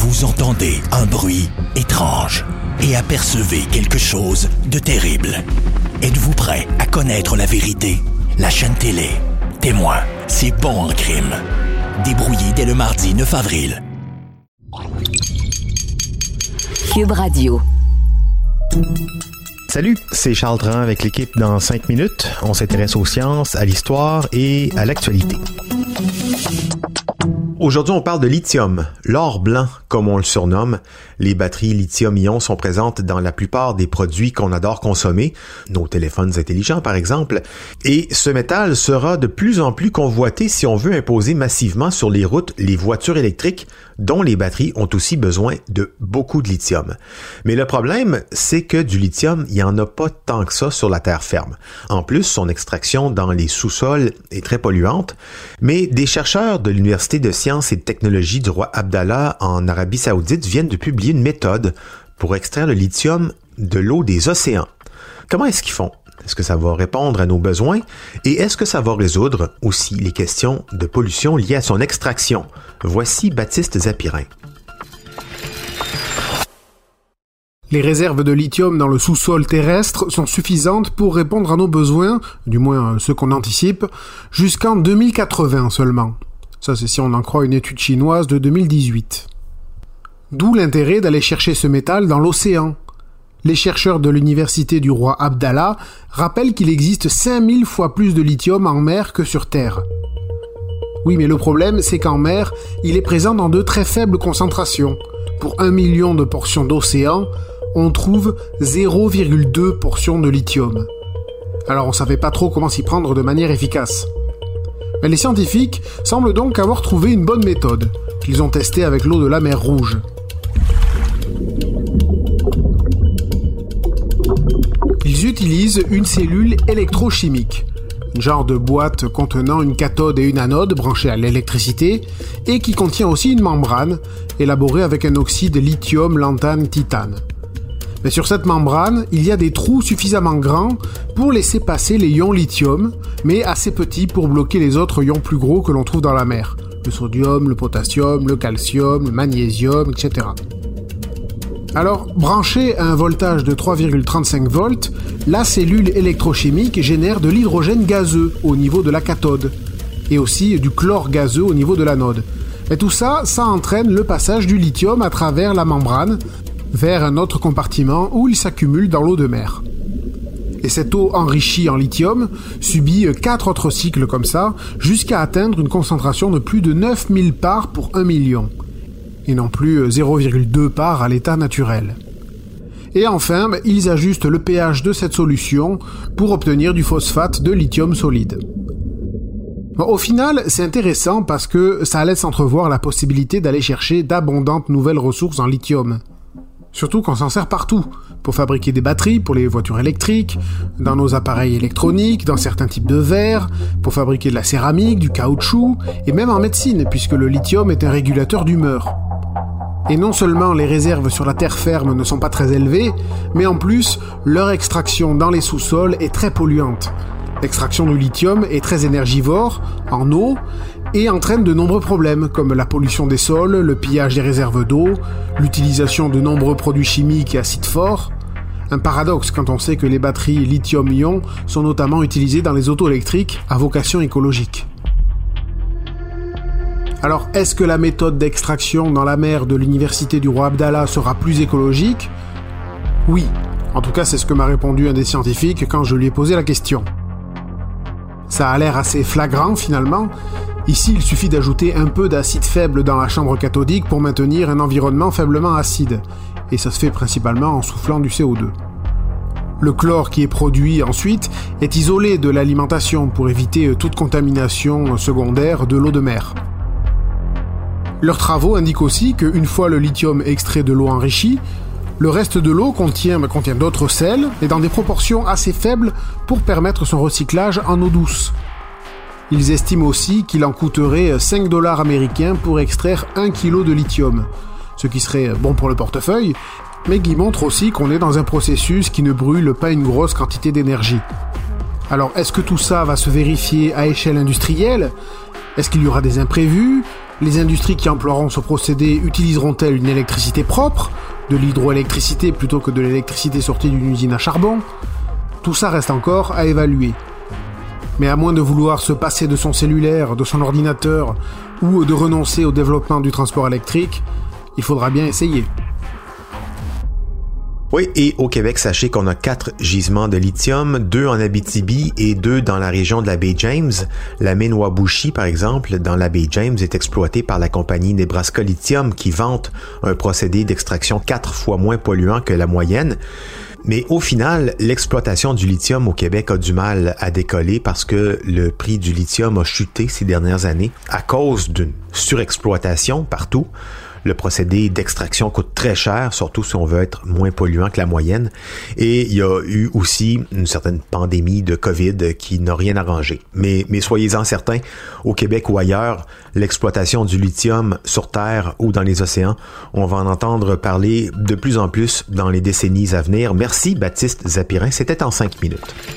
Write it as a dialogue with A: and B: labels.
A: vous entendez un bruit étrange et apercevez quelque chose de terrible. Êtes-vous prêt à connaître la vérité? La chaîne télé Témoin, c'est bon en crime. Débrouillé dès le mardi 9 avril.
B: Cube Radio.
C: Salut, c'est Charles Dran avec l'équipe dans 5 minutes. On s'intéresse aux sciences, à l'histoire et à l'actualité. Aujourd'hui, on parle de lithium, l'or blanc, comme on le surnomme. Les batteries lithium-ion sont présentes dans la plupart des produits qu'on adore consommer, nos téléphones intelligents par exemple, et ce métal sera de plus en plus convoité si on veut imposer massivement sur les routes les voitures électriques, dont les batteries ont aussi besoin de beaucoup de lithium. Mais le problème, c'est que du lithium, il n'y en a pas tant que ça sur la terre ferme. En plus, son extraction dans les sous-sols est très polluante, mais des chercheurs de l'Université de sciences et de technologie du roi Abdallah en Arabie Saoudite viennent de publier une méthode pour extraire le lithium de l'eau des océans. Comment est-ce qu'ils font? Est-ce que ça va répondre à nos besoins? Et est-ce que ça va résoudre aussi les questions de pollution liées à son extraction? Voici Baptiste Zapirin.
D: Les réserves de lithium dans le sous-sol terrestre sont suffisantes pour répondre à nos besoins, du moins ceux qu'on anticipe, jusqu'en 2080 seulement. Ça, c'est si on en croit une étude chinoise de 2018. D'où l'intérêt d'aller chercher ce métal dans l'océan. Les chercheurs de l'université du roi Abdallah rappellent qu'il existe 5000 fois plus de lithium en mer que sur Terre. Oui, mais le problème, c'est qu'en mer, il est présent dans de très faibles concentrations. Pour 1 million de portions d'océan, on trouve 0,2 portions de lithium. Alors on savait pas trop comment s'y prendre de manière efficace. Mais les scientifiques semblent donc avoir trouvé une bonne méthode, qu'ils ont testée avec l'eau de la mer Rouge. Ils utilisent une cellule électrochimique, un genre de boîte contenant une cathode et une anode branchées à l'électricité, et qui contient aussi une membrane, élaborée avec un oxyde lithium-lantane-titane. Mais sur cette membrane, il y a des trous suffisamment grands pour laisser passer les ions lithium, mais assez petits pour bloquer les autres ions plus gros que l'on trouve dans la mer. Le sodium, le potassium, le calcium, le magnésium, etc. Alors, branchée à un voltage de 3,35 volts, la cellule électrochimique génère de l'hydrogène gazeux au niveau de la cathode, et aussi du chlore gazeux au niveau de l'anode. Et tout ça, ça entraîne le passage du lithium à travers la membrane, vers un autre compartiment où il s'accumule dans l'eau de mer. Et cette eau enrichie en lithium subit 4 autres cycles comme ça, jusqu'à atteindre une concentration de plus de 9000 parts pour 1 million, et non plus 0,2 parts à l'état naturel. Et enfin, ils ajustent le pH de cette solution pour obtenir du phosphate de lithium solide. Bon, au final, c'est intéressant parce que ça laisse entrevoir la possibilité d'aller chercher d'abondantes nouvelles ressources en lithium. Surtout qu'on s'en sert partout, pour fabriquer des batteries pour les voitures électriques, dans nos appareils électroniques, dans certains types de verres, pour fabriquer de la céramique, du caoutchouc, et même en médecine, puisque le lithium est un régulateur d'humeur. Et non seulement les réserves sur la terre ferme ne sont pas très élevées, mais en plus, leur extraction dans les sous-sols est très polluante. L'extraction du lithium est très énergivore, en eau, et entraîne de nombreux problèmes, comme la pollution des sols, le pillage des réserves d'eau, l'utilisation de nombreux produits chimiques et acides forts. Un paradoxe quand on sait que les batteries lithium-ion sont notamment utilisées dans les autos électriques à vocation écologique. Alors, est-ce que la méthode d'extraction dans la mer de l'université du roi Abdallah sera plus écologique? Oui. En tout cas, c'est ce que m'a répondu un des scientifiques quand je lui ai posé la question. Ça a l'air assez flagrant finalement. Ici, il suffit d'ajouter un peu d'acide faible dans la chambre cathodique pour maintenir un environnement faiblement acide. Et ça se fait principalement en soufflant du CO2. Le chlore qui est produit ensuite est isolé de l'alimentation pour éviter toute contamination secondaire de l'eau de mer. Leurs travaux indiquent aussi qu'une fois le lithium extrait de l'eau enrichie, le reste de l'eau contient d'autres sels, et dans des proportions assez faibles pour permettre son recyclage en eau douce. Ils estiment aussi qu'il en coûterait 5 $ américains pour extraire 1 kg de lithium, ce qui serait bon pour le portefeuille, mais qui montre aussi qu'on est dans un processus qui ne brûle pas une grosse quantité d'énergie. Alors, est-ce que tout ça va se vérifier à échelle industrielle ? Est-ce qu'il y aura des imprévus ? Les industries qui emploieront ce procédé utiliseront-elles une électricité propre, de l'hydroélectricité plutôt que de l'électricité sortie d'une usine à charbon? Tout ça reste encore à évaluer. Mais à moins de vouloir se passer de son cellulaire, de son ordinateur, ou de renoncer au développement du transport électrique, il faudra bien essayer.
C: Oui, et au Québec, sachez qu'on a 4 gisements de lithium, 2 en Abitibi et 2 dans la région de la baie James. La mine Wabouchi, par exemple, dans la baie James, est exploitée par la compagnie Nebraska Lithium qui vante un procédé d'extraction 4 fois moins polluant que la moyenne. Mais au final, l'exploitation du lithium au Québec a du mal à décoller parce que le prix du lithium a chuté ces dernières années à cause d'une surexploitation partout. Le procédé d'extraction coûte très cher, surtout si on veut être moins polluant que la moyenne. Et il y a eu aussi une certaine pandémie de COVID qui n'a rien arrangé. Mais soyez-en certains, au Québec ou ailleurs, l'exploitation du lithium sur Terre ou dans les océans, on va en entendre parler de plus en plus dans les décennies à venir. Merci Baptiste Zapirin, c'était en 5 minutes.